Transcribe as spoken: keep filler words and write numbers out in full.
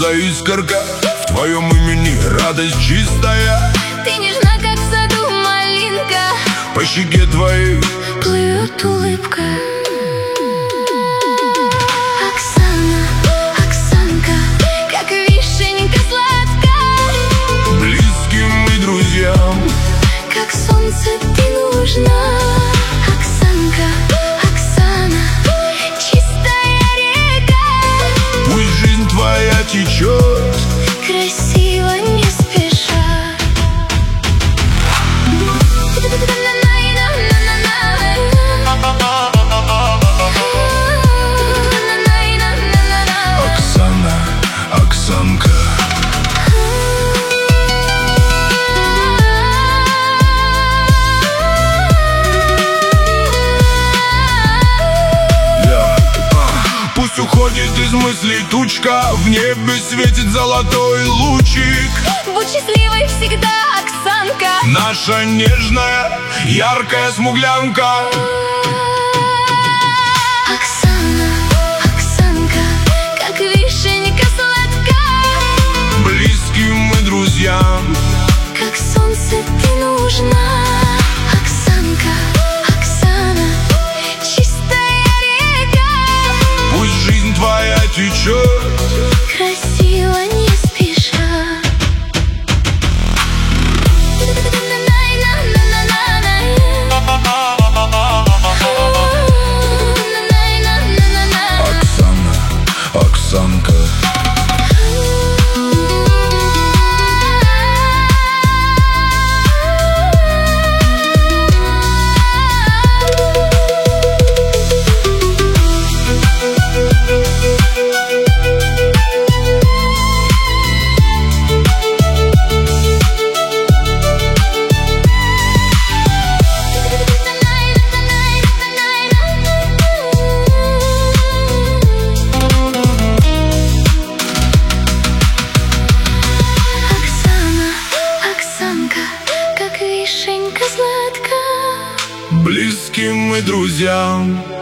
будто искорка, в твоем имени радость чистая. Ты нежна, как в саду малинка, по щеке твоей плывет улыбка. Оксана, Оксанка, как вишенька сладкая. Близким и друзьям, как солнце ты нужна. Оксанка, Оксана, чистая река. пусть жизнь твоя течет Красиво, не спеша. Оксана, Оксанка. Пусть уходит из мыслей тучка, в небе светит золотой лучик. Будь счастливой всегда, Оксанка, Наша нежная, яркая смуглянка. Оксана, Оксанка, как вишенька сладкая. Близким и друзьям, Как солнце ты нужна. Оксанка, Оксана, чистая река. пусть жизнь твоя течет Красиво, не спеша. Оксана, Оксанка. Оксана, Оксанка, как вишенька сладкая. Близким и друзьям,